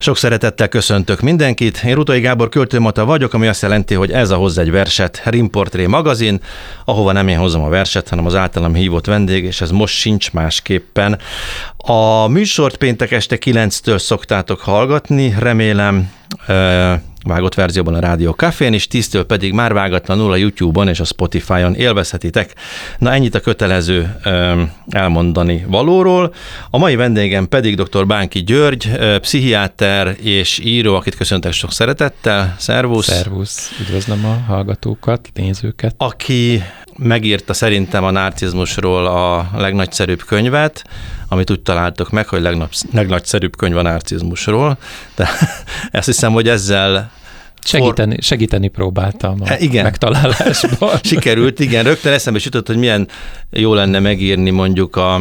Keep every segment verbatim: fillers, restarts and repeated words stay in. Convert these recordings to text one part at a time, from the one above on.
Sok szeretettel köszöntök mindenkit. Én Rutai Gábor költőmata vagyok, ami azt jelenti, hogy ez a Hozz egy verset Rimportré magazin, ahova nem én hozom a verset, hanem az általam hívott vendég, és ez most sincs másképpen. A műsort péntek este kilenctől szoktátok hallgatni, remélem vágott verzióban a Rádió Cafén, és tíztől pedig már vágatlanul a YouTube-on és a Spotify-on élvezhetitek. Na ennyit a kötelező elmondani valóról. A mai vendégem pedig dr. Bánki György, pszichiáter és író, akit köszöntök sok szeretettel. Szervusz! Szervusz! Üdvözlöm a hallgatókat, nézőket. Aki megírta szerintem a narcizmusról a legnagyszerűbb könyvet, amit úgy találtok meg, hogy legnagy, legnagyszerűbb könyv a narcizmusról. De azt hiszem, hogy ezzel Segíteni, segíteni próbáltam a igen. megtalálásban. Sikerült, igen. Rögtön eszembe jutott, hogy milyen jó lenne megírni mondjuk a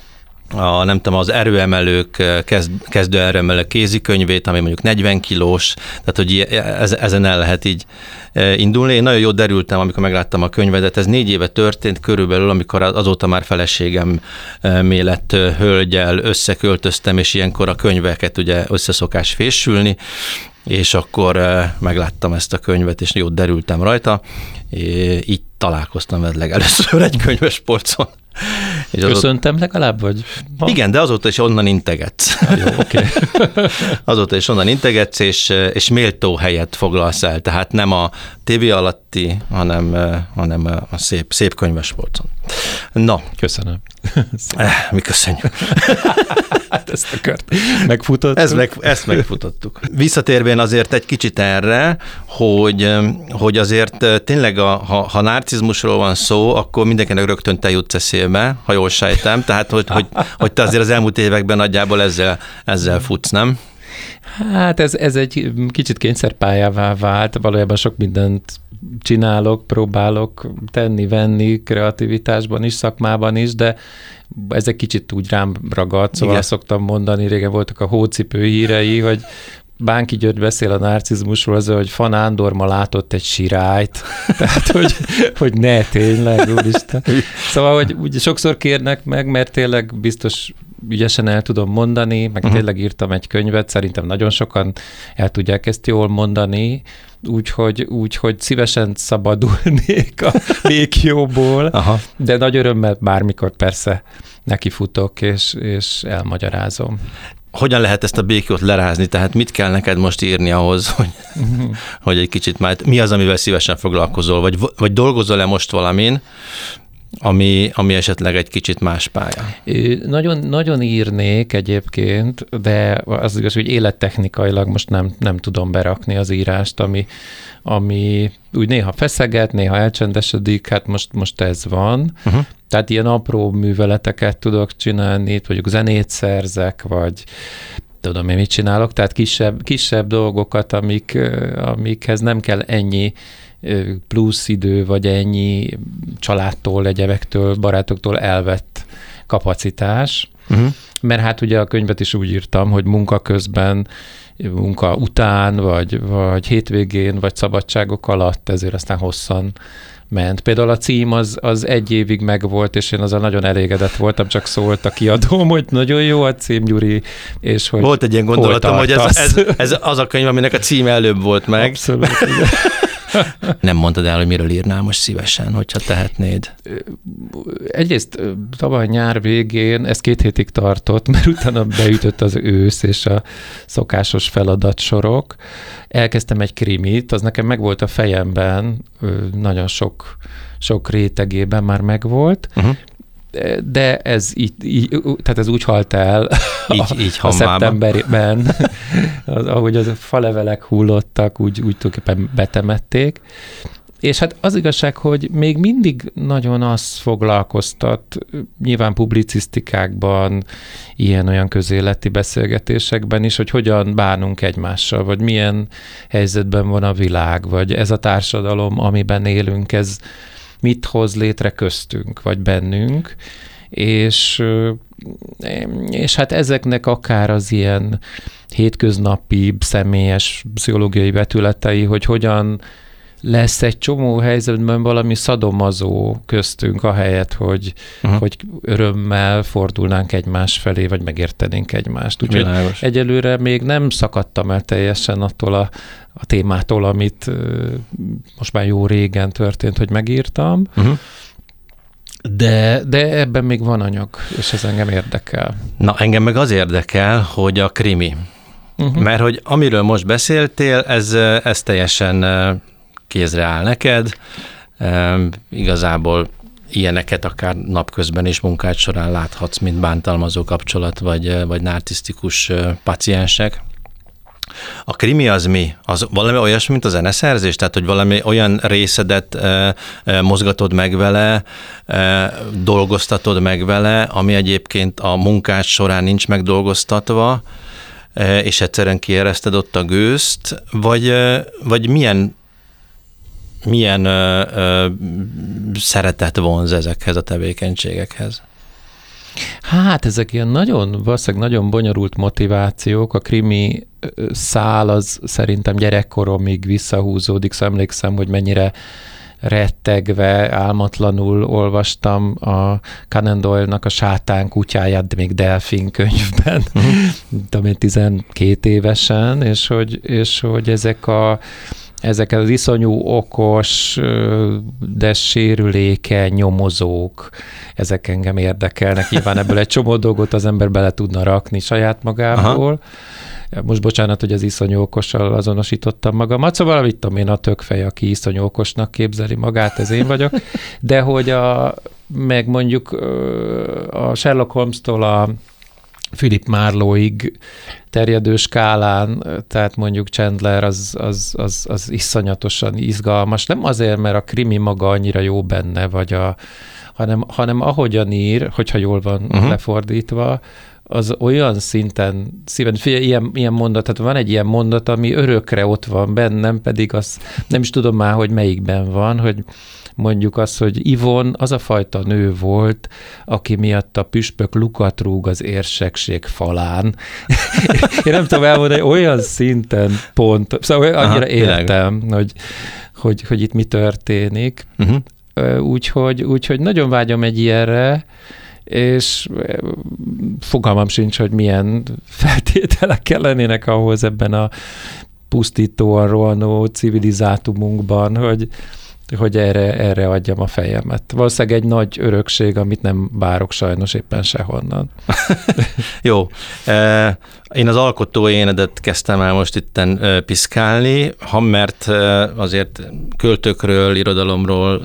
a, nem tudom, az erőemelők, kezd, kezdő erőemelők kézikönyvét, ami mondjuk negyven kilós, tehát hogy ezen el lehet így indulni. Én nagyon jól derültem, amikor megláttam a könyvedet. Ez négy éve történt körülbelül, amikor azóta már feleségem lett hölgyel, összeköltöztem, és ilyenkor a könyveket ugye összeszokás fésülni, és akkor megláttam ezt a könyvet, és jót derültem rajta. Így találkoztam veled legelőször egy könyvespolcon. Köszöntem legalább, vagy? Ma? Igen, de azóta is onnan integetsz. Ah, jó, oké. Okay. Azóta is onnan integetsz, és, és méltó helyet foglalsz el. Tehát nem a tévé alatti, hanem, hanem a szép, szép könyvespolcon. Na. Köszönöm. Mi köszönjük. Hát ezt akart. Megfutottuk. Ez meg, ezt megfutottuk. Visszatérvén azért egy kicsit erre, hogy, hogy azért tényleg, a, ha, ha narcizmusról van szó, akkor mindenkinek rögtön te jutsz eszébe, ha jól sejtem. Tehát, hogy, hogy, hogy te azért az elmúlt években nagyjából ezzel, ezzel futsz, nem? Hát ez, ez egy kicsit kényszerpályává vált, valójában sok mindent csinálok, próbálok tenni, venni, kreativitásban is, szakmában is, de ez egy kicsit úgy rám ragadt, szóval azt szoktam mondani, régen voltak a hócipő hírei, hogy Bánki György beszél a narcizmusról, az, hogy Fan Ándor ma látott egy sirályt, tehát hogy, hogy ne, tényleg, úristen. Szóval, hogy úgy sokszor kérnek meg, mert tényleg biztos ügyesen el tudom mondani, meg uh-huh. tényleg írtam egy könyvet, szerintem nagyon sokan el tudják ezt jól mondani, úgyhogy úgy, hogy szívesen szabadulnék a békjóból, Aha. de nagy örömmel bármikor persze nekifutok, és, és elmagyarázom. Hogyan lehet ezt a békjót lerázni? Tehát mit kell neked most írni ahhoz, hogy, uh-huh. hogy egy kicsit már, mi az, amivel szívesen foglalkozol, vagy, vagy dolgozol-e most valamin, ami, ami esetleg egy kicsit más pálya? Nagyon, nagyon írnék egyébként, de az igaz, hogy élettechnikailag most nem, nem tudom berakni az írást, ami, ami úgy néha feszeget, néha elcsendesedik, hát most, most ez van. Uh-huh. Tehát ilyen apró műveleteket tudok csinálni, mondjuk zenét szerzek, vagy tudom én mit csinálok, tehát kisebb, kisebb dolgokat, amik, amikhez nem kell ennyi plusz idő, vagy ennyi családtól, egyebektől, barátoktól elvett kapacitás. Uh-huh. Mert hát ugye a könyvet is úgy írtam, hogy munka közben, munka után, vagy, vagy hétvégén, vagy szabadságok alatt, ezért aztán hosszan ment. Például a cím az, az egy évig megvolt, és én azzal nagyon elégedett voltam, csak szólt a kiadóm, hogy nagyon jó a cím, Gyuri, és hogy volt egy ilyen gondolatom, hogy ez, ez, ez az a könyv, aminek a címe előbb volt meg. Abszolút, igen. Nem mondtad el, hogy miről írnál most szívesen, hogyha tehetnéd? Egyrészt tavaly nyár végén, ez két hétig tartott, mert utána beütött az ősz és a szokásos feladatsorok. Elkezdtem egy krimit, az nekem megvolt a fejemben, nagyon sok, sok rétegében már megvolt, uh-huh. de ez így, így, tehát ez úgy halt el így, a, így a szeptemberben, az, ahogy az falevelek hullottak, úgy, úgy tulajdonképpen betemették. És hát az igazság, hogy még mindig nagyon azt foglalkoztat, nyilván publicisztikákban, ilyen-olyan közéleti beszélgetésekben is, hogy hogyan bánunk egymással, vagy milyen helyzetben van a világ, vagy ez a társadalom, amiben élünk, ez mit hoz létre köztünk, vagy bennünk, és, és hát ezeknek akár az ilyen hétköznapi, személyes, pszichológiai vetületei, hogy hogyan lesz egy csomó helyzetben valami szadomazó köztünk, ahelyett, hogy, uh-huh. hogy örömmel fordulnánk egymás felé, vagy megértenénk egymást. Úgyhogy egyelőre még nem szakadtam el teljesen attól a, a témától, amit most már jó régen történt, hogy megírtam, uh-huh. De, de ebben még van anyag, és ez engem érdekel. Na, engem meg az érdekel, hogy a krimi. Uh-huh. Mert hogy amiről most beszéltél, ez, ez teljesen kézre áll neked. E, igazából ilyeneket akár napközben és munkád során láthatsz, mint bántalmazó kapcsolat, vagy, vagy narcisztikus paciensek. A krimi az mi? Az valami olyasmi, mint a zeneszerzés? Tehát, hogy valami olyan részedet e, e, mozgatod meg vele, e, dolgoztatod meg vele, ami egyébként a munkád során nincs megdolgoztatva, e, és egyszerűen kiereszted ott a gőzt, vagy, e, vagy milyen, milyen e, e, szeretet vonz ezekhez a tevékenységekhez? Hát ezek ilyen nagyon, valószínűleg nagyon bonyolult motivációk. A krimi szál az szerintem gyerekkoromig visszahúzódik, szóval emlékszem, hogy mennyire rettegve, álmatlanul olvastam a Conan Doyle-nak a Sátán kutyáját, de még Delfin könyvben, tudom én tizenkét évesen, és hogy, és hogy ezek a ezek az iszonyú okos, de sérülékeny nyomozók, ezek engem érdekelnek. Nyilván ebből egy csomó dolgot az ember bele tudna rakni saját magából. Aha. Most bocsánat, hogy az iszonyú okossal azonosítottam magamat. Szóval, mit tudom én, a tökfej, aki iszonyú okosnak képzeli magát, ez én vagyok. De hogy a, meg mondjuk a Sherlock Holmes-tól a Philip Marloweig terjedő skálán, tehát mondjuk Chandler az, az, az, az iszonyatosan izgalmas. Nem azért, mert a krimi maga annyira jó benne, vagy a, hanem, hanem ahogyan ír, hogyha jól van uh-huh. lefordítva, az olyan szinten szíven, figyelj, ilyen, ilyen mondat, tehát van egy ilyen mondat, ami örökre ott van bennem, pedig az nem is tudom már, hogy melyikben van, hogy mondjuk az, hogy Ivon az a fajta nő volt, aki miatt a püspök lukat rúg az érsekség falán. Én nem tudom elmondani, olyan szinten pont, szóval annyira Aha, értem, hogy, hogy, hogy itt mi történik. Uh-huh. Úgyhogy, úgyhogy nagyon vágyom egy ilyenre, és fogalmam sincs, hogy milyen feltételek lennének ahhoz ebben a pusztítóan rohanó civilizátumunkban, hogy hogy erre, erre adjam a fejemet. Valószínűleg egy nagy örökség, amit nem várok sajnos éppen sehonnan. Jó. Én az alkotó énedet kezdtem el most itten piszkálni, ha mert azért költőkről, irodalomról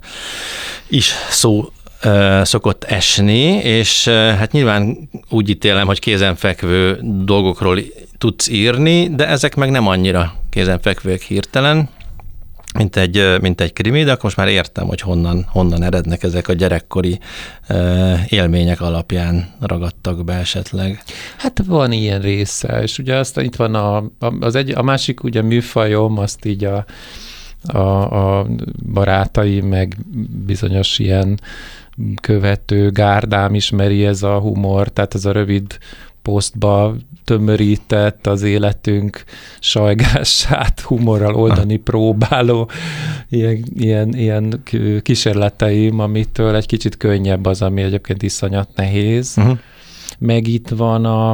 is szó szokott esni, és hát nyilván úgy ítélem, hogy kézenfekvő dolgokról tudsz írni, de ezek meg nem annyira kézenfekvőek hirtelen, mint egy, mint egy krimi, de akkor most már értem, hogy honnan, honnan erednek ezek a gyerekkori uh, élmények alapján ragadtak be esetleg. Hát van ilyen része, és ugye aztán itt van a, az egy, a másik ugye műfajom, azt így a, a, a barátai, meg bizonyos ilyen követő gárdám ismeri, ez a humor, tehát ez a rövid posztba tömörített, az életünk sajgását humorral oldani próbáló ilyen, ilyen, ilyen kísérleteim, amitől egy kicsit könnyebb az, ami egyébként iszonyat nehéz. Uh-huh. Meg itt van a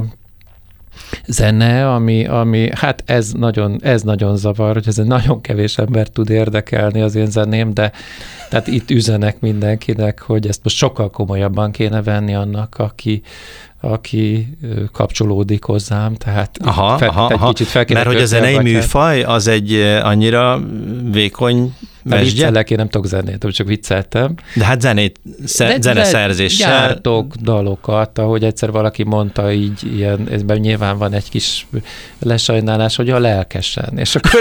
zene, ami, ami hát ez nagyon, ez nagyon zavar, hogy ez egy nagyon kevés ember tud érdekelni az én zeném, de tehát itt üzenek mindenkinek, hogy ezt most sokkal komolyabban kéne venni annak, aki aki kapcsolódik hozzám, tehát aha, fel, aha, egy aha. kicsit fel kéne Mert hogy a zenei műfaj az egy annyira vékony mesdje? Viccelek, én nem tudok zenét, csak vicceltem. De hát zenét, sze, zeneszerzéssel. Gyártok dalokat, ahogy egyszer valaki mondta így, ilyen, ezben nyilván van egy kis lesajnálás, hogy a lelkesen, és akkor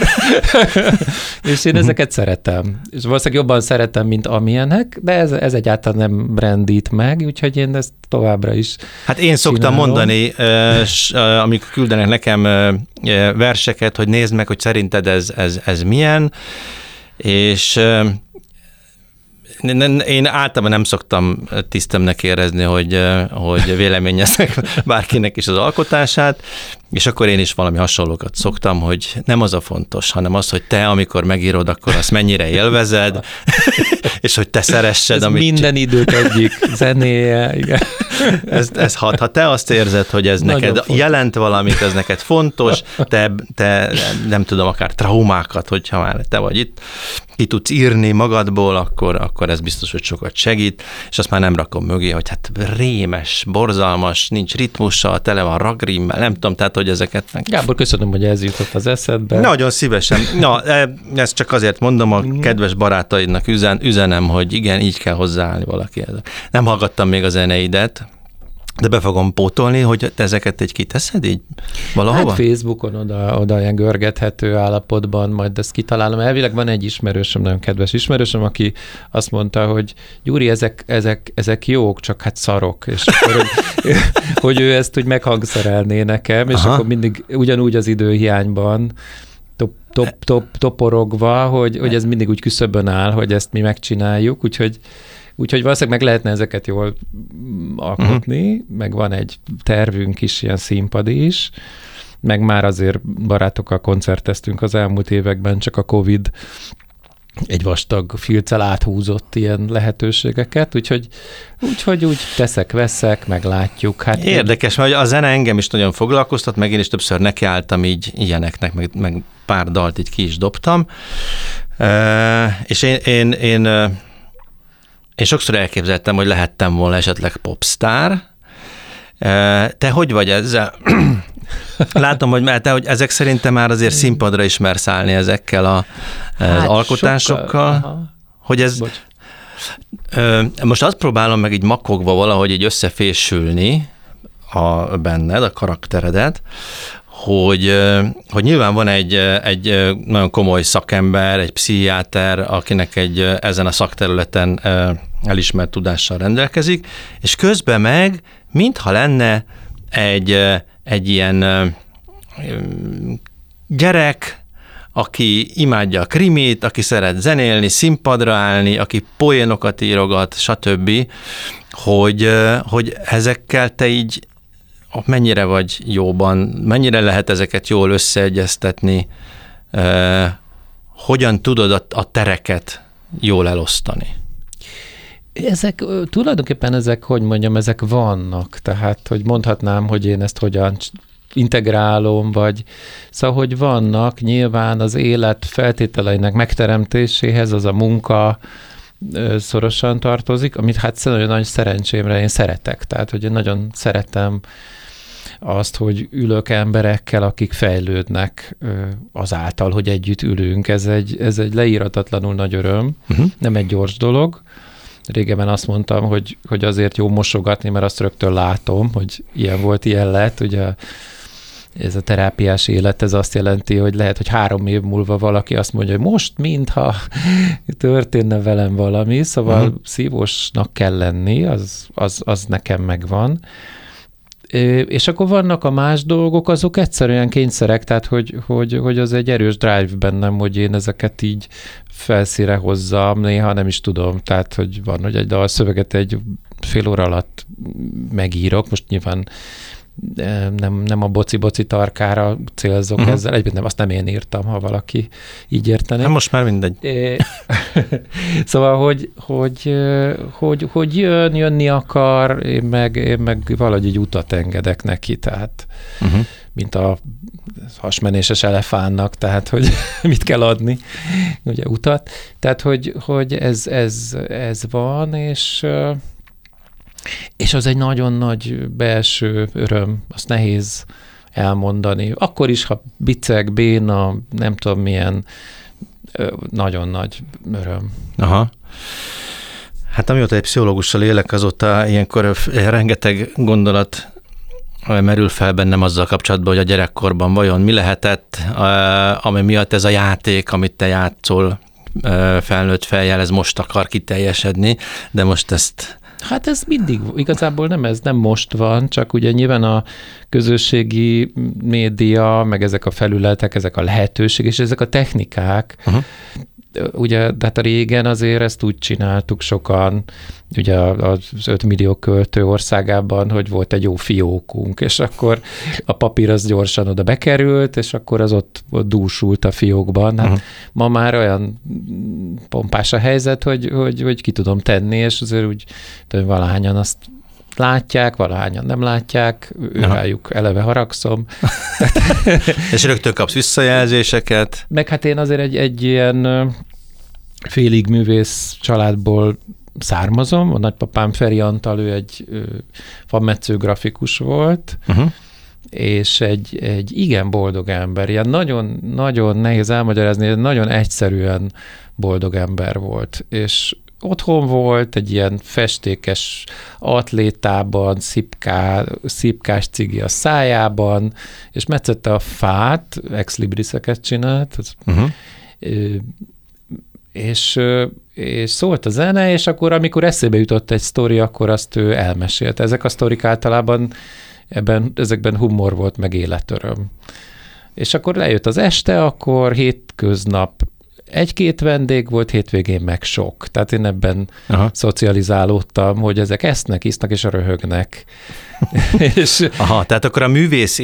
és én ezeket szeretem. És valószínűleg jobban szeretem, mint amilyenek, de ez, ez egyáltalán nem rendít meg, úgyhogy én ezt továbbra is Hát én szoktam csinálom. mondani, amikor küldenek nekem verseket, hogy nézd meg, hogy szerinted ez, ez, ez milyen, és én általában nem szoktam tisztemnek érezni, hogy, hogy véleményeznek bárkinek is az alkotását, És akkor én is valami hasonlókat szoktam, hogy nem az a fontos, hanem az, hogy te, amikor megírod, akkor azt mennyire élvezed, és hogy te szeressed. Ez amit minden c... idők egyik zenéje. Igen. Ez, ez hat. Ha te azt érzed, hogy ez nagyon neked fontos. Jelent valamit, ez neked fontos, te, te nem tudom, akár traumákat, hogyha már te vagy itt, ki tudsz írni magadból, akkor, akkor ez biztos, hogy sokat segít, és azt már nem rakom mögé, hogy hát rémes, borzalmas, nincs ritmussal, tele van ragrimmel, nem tudom, tehát, hogy ezeket... Gábor, köszönöm, hogy ez jutott az eszedbe. Nagyon szívesen. Na, ezt csak azért mondom, a kedves barátaidnak üzen, üzenem, hogy igen, így kell hozzáállni valaki. Nem hallgattam még a zeneidet, de be fogom pótolni, hogy te ezeket egy kiteszed így valahova? Hát Facebookon oda, oda ilyen görgethető állapotban, majd ezt kitalálom. Elvileg van egy ismerősöm, nagyon kedves ismerősöm, aki azt mondta, hogy Gyuri, ezek, ezek, ezek jók, csak hát szarok. És akkor, hogy, hogy ő ezt úgy meghangszerelné nekem, és Aha. akkor mindig ugyanúgy az időhiányban top, top, top, toporogva, hogy, hogy ez mindig úgy küszöbön áll, hogy ezt mi megcsináljuk, úgyhogy Úgyhogy valószínűleg meg lehetne ezeket jól alkotni, uh-huh. meg van egy tervünk is, ilyen színpad is, meg már azért barátokkal koncerteztünk az elmúlt években, csak a Covid egy vastag filccel áthúzott ilyen lehetőségeket, úgyhogy, úgyhogy úgy teszek, veszek, meglátjuk. Hát érdekes, mert a zene engem is nagyon foglalkoztat, meg én is többször nekiálltam így ilyeneknek, meg, meg pár dalt így ki is dobtam, uh, és én, én, én Én sokszor elképzeltem, hogy lehettem volna esetleg popstar. Te hogy vagy ezzel? Látom, hogy te, hogy ezek szerintem már azért színpadra is mersz állni ezekkel a, az hát alkotásokkal. Sokkal, hogy ez... Bocs. Most azt próbálom meg így makogva valahogy így összefésülni a benned, a karakteredet, hogy, hogy nyilván van egy, egy nagyon komoly szakember, egy pszichiáter, akinek egy ezen a szakterületen elismert tudással rendelkezik, és közben meg, mintha lenne egy, egy ilyen gyerek, aki imádja a krimit, aki szeret zenélni, színpadra állni, aki poénokat írogat, stb., hogy, hogy ezekkel te így mennyire vagy jóban, mennyire lehet ezeket jól összeegyeztetni, eh, hogyan tudod a, a tereket jól elosztani? Ezek, tulajdonképpen ezek, hogy mondjam, ezek vannak, tehát, hogy mondhatnám, hogy én ezt hogyan integrálom, vagy szóval, hogy vannak, nyilván az élet feltételeinek megteremtéséhez az a munka szorosan tartozik, amit hát nagyon nagy szerencsémre én szeretek, tehát, hogy én nagyon szeretem azt, hogy ülök emberekkel, akik fejlődnek azáltal, hogy együtt ülünk. Ez egy, ez egy leíratatlanul nagy öröm, uh-huh. nem egy gyors dolog. Régebben azt mondtam, hogy, hogy azért jó mosogatni, mert azt rögtön látom, hogy ilyen volt, ilyen lett. Ugye ez a terápiás élet, ez azt jelenti, hogy lehet, hogy három év múlva valaki azt mondja, hogy most mintha történne velem valami, szóval uh-huh. szívósnak kell lenni, az, az, az nekem megvan. És akkor vannak a más dolgok, azok egyszerűen kényszerek, tehát hogy, hogy, hogy az egy erős drive bennem, hogy én ezeket így felszínre hozzam, néha nem is tudom, tehát hogy van, hogy egy dalszöveget egy fél óra alatt megírok, most nyilván nem, nem a boci-boci tarkára célzok uh-huh. ezzel, egyébként nem, azt nem én írtam, ha valaki így értené. Hát most már mindegy. Szóval, hogy, hogy, hogy, hogy jön, jönni akar, én meg, én meg valahogy így utat engedek neki, tehát uh-huh. mint a hasmenéses elefánnak, tehát hogy mit kell adni, ugye utat. Tehát, hogy, hogy ez, ez, ez van, és És az egy nagyon nagy belső öröm, azt nehéz elmondani. Akkor is, ha biceg, béna, nem tudom milyen, nagyon nagy öröm. Aha. Hát amióta egy pszichológussal élek, azóta ilyenkor rengeteg gondolat merül fel bennem azzal kapcsolatban, hogy a gyerekkorban vajon mi lehetett, ami miatt ez a játék, amit te játszol felnőtt fejjel, ez most akar kiteljesedni, de most ezt... Hát ez mindig, igazából nem ez nem most van, csak ugye nyilván a közösségi média, meg ezek a felületek, ezek a lehetőség, és ezek a technikák, uh-huh. ugye, de hát a régen azért ezt úgy csináltuk sokan, ugye az öt millió költő országában, hogy volt egy jó fiókunk, és akkor a papír az gyorsan oda bekerült, és akkor az ott, ott dúsult a fiókban. Hát uh-huh. Ma már olyan pompás a helyzet, hogy, hogy, hogy ki tudom tenni, és azért úgy, hogy valahányan azt látják, valahányan nem látják, rájuk eleve haragszom. És rögtön kapsz visszajelzéseket. Meg hát én azért egy, egy ilyen félig művész családból származom. A nagypapám Feri Antal, ő egy fametsző grafikus volt, uh-huh. és egy, egy igen boldog ember. Ilyen nagyon, nagyon nehéz elmagyarázni, nagyon egyszerűen boldog ember volt. És otthon volt, egy ilyen festékes atlétában, szipká, szipkás cigi a szájában, és metszette a fát, ex-libriseket csinált, uh-huh. és, és szólt a zene, és akkor, amikor eszébe jutott egy sztori, akkor azt ő elmesélte. Ezek a sztorik általában ebben, ezekben humor volt, meg életöröm. És akkor lejött az este, akkor hétköznap egy-két vendég volt, hétvégén meg sok. Tehát én ebben Aha. szocializálódtam, hogy ezek esznek, isznak és röhögnek. és... Aha, tehát akkor a művész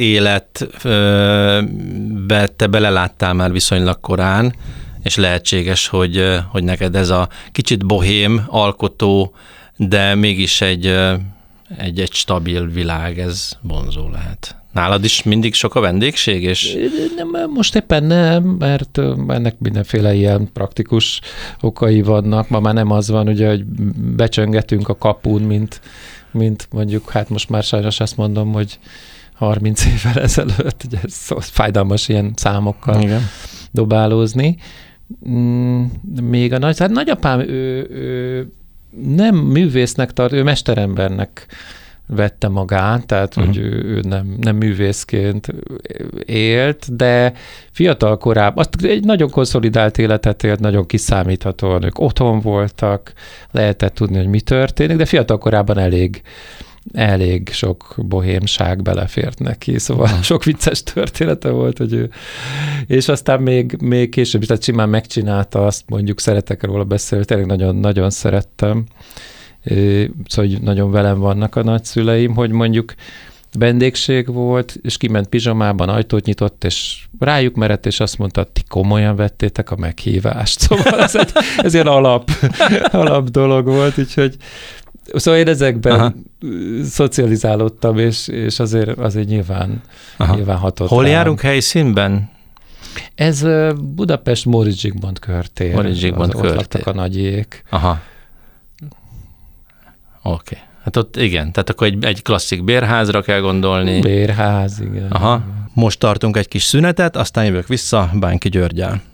életbe te beleláttál már viszonylag korán, és lehetséges, hogy, hogy neked ez a kicsit bohém, alkotó, de mégis egy, egy, egy stabil világ, ez vonzó lehet. Nálad is mindig sok a vendégség? És... Nem, most éppen nem, mert ennek mindenféle ilyen praktikus okai vannak. Ma már nem az van, ugye, hogy becsöngetünk a kapun, mint, mint mondjuk, hát most már sajnos azt mondom, hogy harminc évvel ezelőtt, ugye ez fájdalmas ilyen számokkal Igen. dobálózni. Még a nagy, hát nagyapám, ő, ő nem művésznek tart, ő mesterembernek vette magát, tehát uh-huh. hogy ő, ő nem, nem művészként élt, de fiatal korában, azt egy nagyon konszolidált életet élt, nagyon kiszámíthatóan, ők otthon voltak, lehetett tudni, hogy mi történik, de fiatal korában elég, elég sok bohémság belefért neki, szóval uh-huh. sok vicces története volt, hogy ő, és aztán még, még később, tehát simán megcsinálta azt, mondjuk szeretek róla beszélni, tényleg nagyon, nagyon szerettem, szóval nagyon velem vannak a nagyszüleim, hogy mondjuk vendégség volt, és kiment pizsamában, ajtót nyitott, és rájuk merett, és azt mondta, ti komolyan vettétek a meghívást. Szóval ez, egy, ez ilyen alap, alap dolog volt, úgyhogy szóval én ezekben Aha. szocializálódtam, és, és azért, azért nyilván, nyilván hatott Hol rám. járunk helyszínben? Ez Budapest Móricz Zsigmond körtér. Móricz Zsigmond körtér. Ott laktak a nagyék. Aha. Oké. Okay. Hát ott igen, tehát akkor egy, egy klasszik bérházra kell gondolni. Bérház, igen. Aha. Most tartunk egy kis szünetet, aztán jövök vissza Bánki Györggyel.